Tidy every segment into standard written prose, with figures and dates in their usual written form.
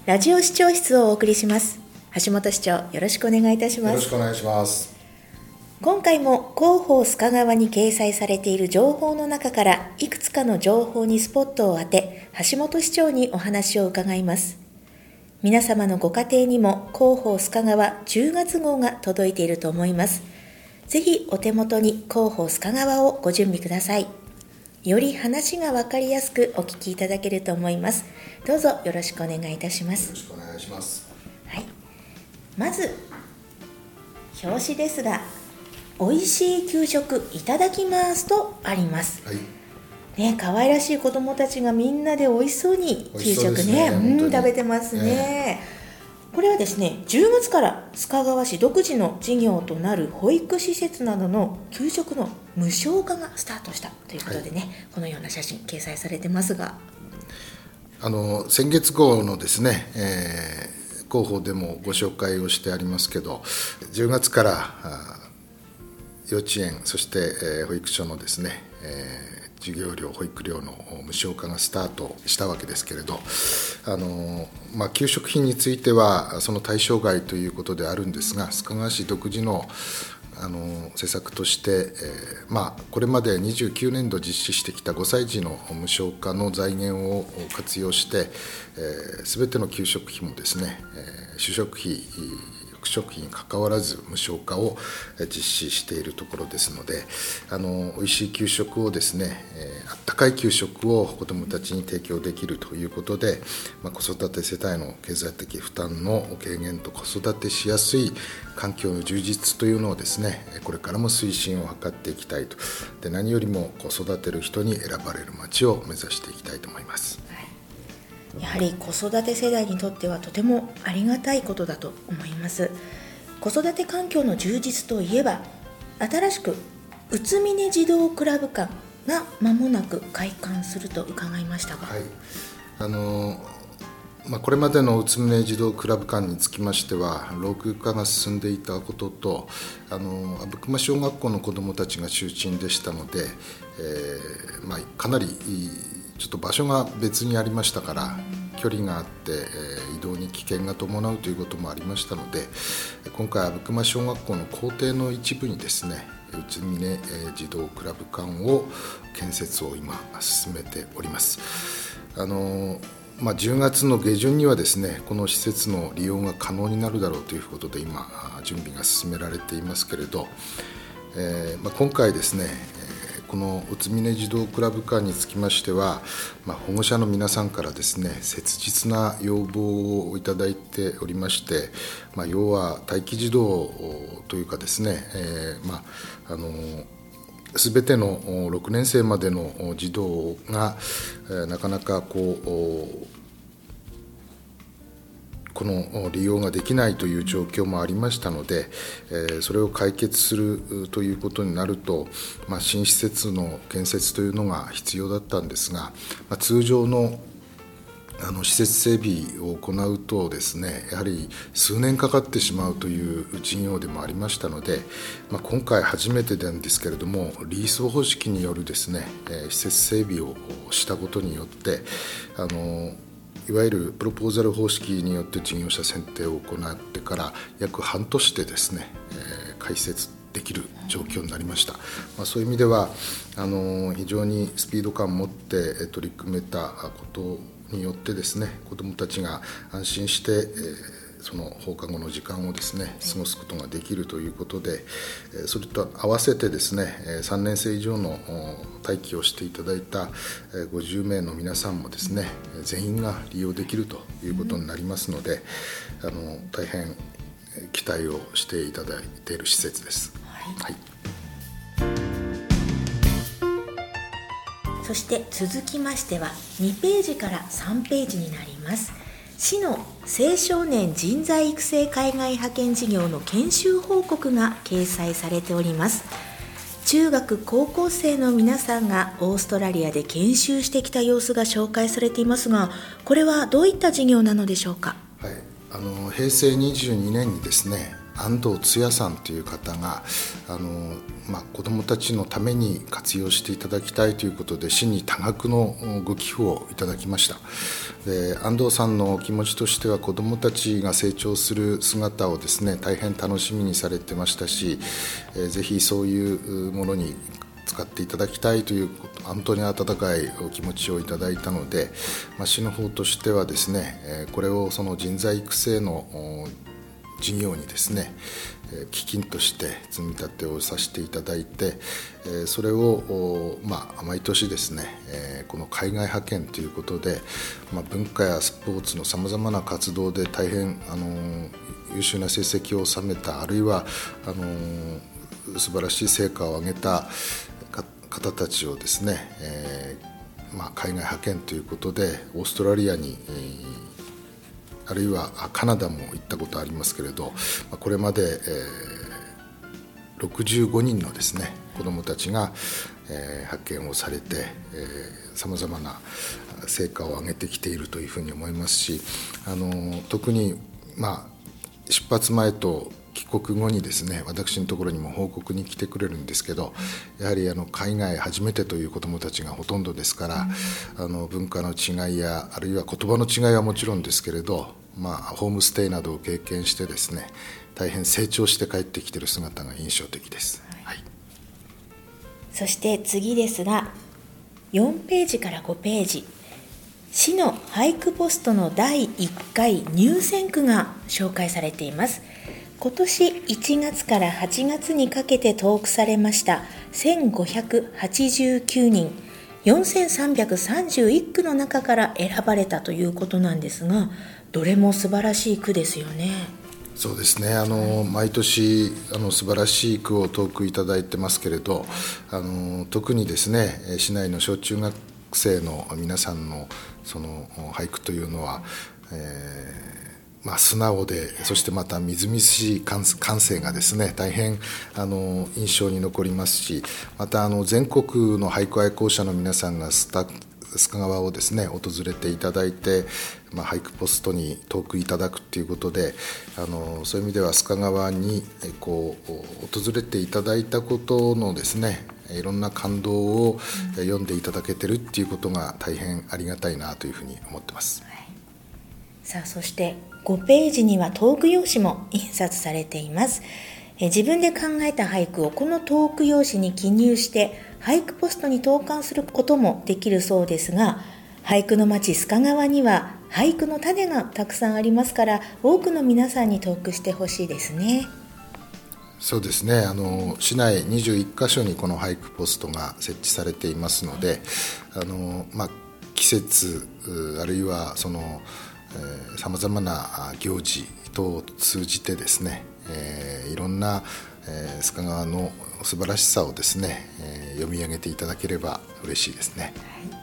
ラジオ視聴室をお送りします。橋本市長、よろしくお願いいたします。 よろしくお願いします。 今回も広報須賀川に掲載されている情報の中からいくつかの情報にスポットを当て、橋本市長にお話を伺います。皆様のご家庭にも広報須賀川10月号が届いていると思います。ぜひお手元に広報須賀川をご準備ください。より話が分かりやすくお聞きいただけると思います。どうぞよろしくお願いいたします。 よろしくお願いします。 はい、まず表紙ですが、おいしい給食いただきますとあります。 はいね、可愛らしい子どもたちがみんなでおいしそうに給食ね、食べてますね。これはですね、10月から須賀川市独自の事業となる保育施設などの給食の無償化がスタートしたということでね、はい、このような写真掲載されてますが、 先月号のですね、広報でもご紹介をしてありますけど、10月から幼稚園そして、保育所のですね、授業料保育料の無償化がスタートしたわけですけれど、給食品についてはその対象外ということであるんですが、須賀川市独自の施策として、これまで29年度実施してきた5歳児の無償化の財源を活用して、全ての給食費もですね、主食費副食費にかかわらず無償化を実施しているところですので、おいしい給食をですね、あったかい給食を子どもたちに提供できるということで、子育て世帯の経済的負担の軽減と子育てしやすい環境の充実というのをですね、これからも推進を図っていきたいと。で、何よりも子育てる人に選ばれる街を目指していきたいと思います。 やはり子育て世代にとってはとてもありがたいことだと思います。子育て環境の充実といえば、新しく宇都宮児童クラブ館が間もなく開館すると伺いましたが、 これまでの宇都宮児童クラブ館につきましては、老朽化が進んでいたことと、阿武隈小学校の子どもたちが中心でしたので、かなりちょっと場所が別にありましたから、距離があって、移動に危険が伴うということもありましたので、今回阿武隈小学校の校庭の一部にですね、宇都宮児童クラブ館を建設を今進めております。10月の下旬にはですね、この施設の利用が可能になるだろうということで今準備が進められていますけれど、今回ですね、この宇都宮児童クラブ館につきましては、保護者の皆さんからですね、切実な要望をいただいておりまして、要は待機児童というかですね、全ての6年生までの児童がなかなかこの利用ができないという状況もありましたので、それを解決するということになると、新施設の建設というのが必要だったんですが、通常の施設整備を行うとですね、やはり数年かかってしまうという事業でもありましたので、今回初めてなんですけれども、リース方式によるですね、施設整備をしたことによって、いわゆるプロポーザル方式によって事業者選定を行ってから約半年でですね、開設できる状況になりました。そういう意味では非常にスピード感を持って取り組めたことによってですね、子どもたちが安心して、その放課後の時間をですね過ごすことができるということで、それと合わせてですね、3年生以上の待機をしていただいた50名の皆さんもですね、全員が利用できるということになりますので、大変期待をしていただいている施設です。はい。 そして続きましては2ページから3ページになります。市の青少年人材育成海外派遣事業の研修報告が掲載されております。中学高校生の皆さんがオーストラリアで研修してきた様子が紹介されていますが、これはどういった事業なのでしょうか。 はい、平成22年にですね、 安藤津也さんという方が子どもたちのために活用していただきたいということで市に多額のご寄付をいただきました。で、安藤さんの気持ちとしては子どもたちが成長する姿をですね大変楽しみにされてましたし、ぜひそういうものに使っていただきたいという本当に温かいお気持ちをいただいたので、市の方としてはですねこれをその人材育成の事業にですね基金として積み立てをさせていただいて、それを毎年ですねこの海外派遣ということで文化やスポーツのさまざまな活動で大変優秀な成績を収めた、あるいは素晴らしい成果を上げた方たちをですね、海外派遣ということでオーストラリアにあるいはカナダも行ったことありますけれど、これまで65人のですね子どもたちが派遣をされてさまざまな成果を上げてきているというふうに思いますし、特に出発前と帰国後にですね私のところにも報告に来てくれるんですけど、やはり海外初めてという子どもたちがほとんどですから、文化の違いやあるいは言葉の違いはもちろんですけれど、ホームステイなどを経験してですね大変成長して帰ってきている姿が印象的です。はい、 そして次ですが、4ページから5ページ、市の俳句ポストの第1回入選句が紹介されています。今年1月から8月にかけて投句されました1589人4331句の中から選ばれたということなんですが、どれも素晴らしい句ですよね。 そうですね、毎年素晴らしい句を投句いただいてますけれど、特にですね市内の小中学生の皆さんのその俳句というのは、素直で、そしてまたみずみずしい感性がですね大変印象に残りますし、また全国の俳句愛好者の皆さんが須賀川をですね訪れていただいて、俳句ポストに投句いただくということで、そういう意味では須賀川に訪れていただいたことのですねいろんな感動を読んでいただけてるっていうことが大変ありがたいなというふうに思ってます。 さあ、そして5ページには投句用紙も印刷されています。自分で考えた俳句をこの投句用紙に記入して俳句ポストに投函することもできるそうですが、俳句の町須賀川には俳句の種がたくさんありますから、多くの皆さんに投句してほしいですね。 そうですね、市内21カ所にこの俳句ポストが設置されていますので、季節あるいはそのさまざまな行事等を通じてですね、いろんな須賀川の素晴らしさをですね、読み上げていただければ嬉しいですね。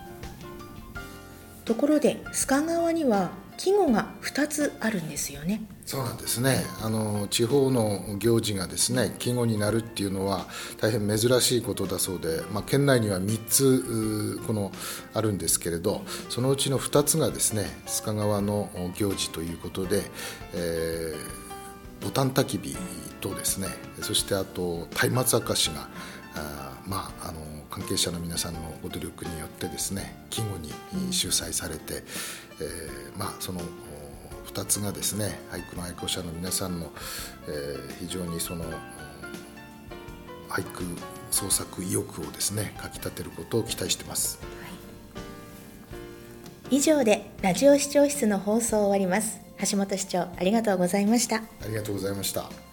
ところで須賀川には季語が2つあるんですよね。 そうなんですね。地方の行事がですね季語になるっていうのは大変珍しいことだそうで、県内には3つあるんですけれど、そのうちの2つがですね須賀川の行事ということで、ボタン焚き火とですね、そしてあと松明明かしが関係者の皆さんのご努力によってですね季語に収載されて、その2つがですね俳句の愛好者の皆さんの、非常にその俳句創作意欲をですねかき立てることを期待しています。 以上でラジオ視聴室の放送を終わります。橋本市長、ありがとうございました。 ありがとうございました。